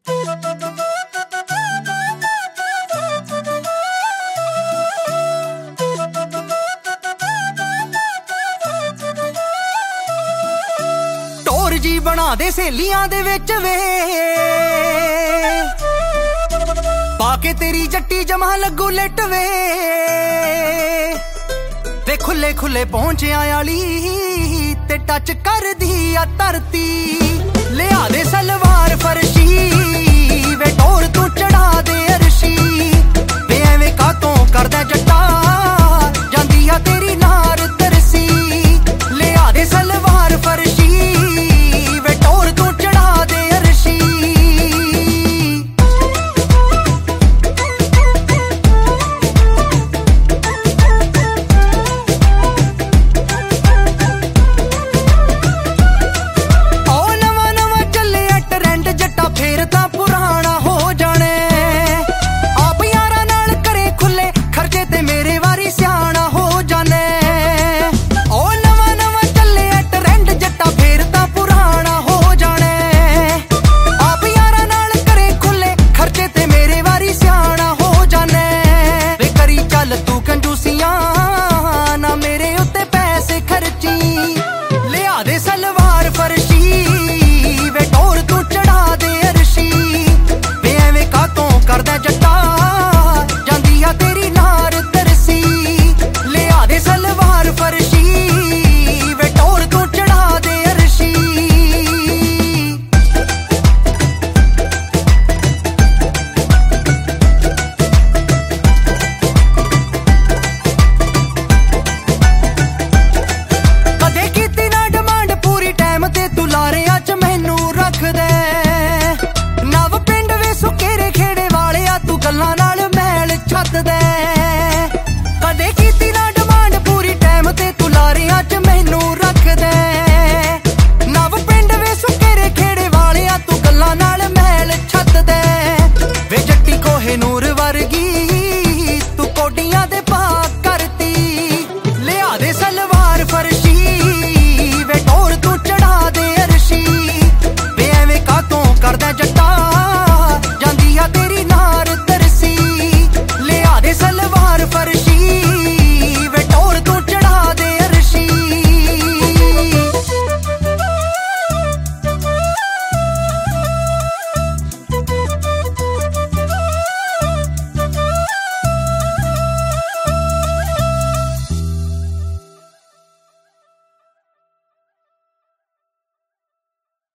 ਟੋਰ ਜੀ ਬਣਾ ਦੇ ਸਹੇਲੀਆਂ ਦੇ ਵਿੱਚ ਵੇ, ਪਾ ਕੇ ਤੇਰੀ ਜੱਟੀ ਜਮਾ ਲੱਗੂ ਲਿਟ ਵੇ। ਵੇ ਖੁੱਲੇ ਖੁੱਲੇ ਪਹੁੰਚਿਆਂ ਵਾਲੀ ਤੇ ਟੱਚ ਕਰਦੀ ਆ ਧਰਤੀ, ਲਿਆ ਦੇ ਸਲਵਾਰ ਫਰਸ਼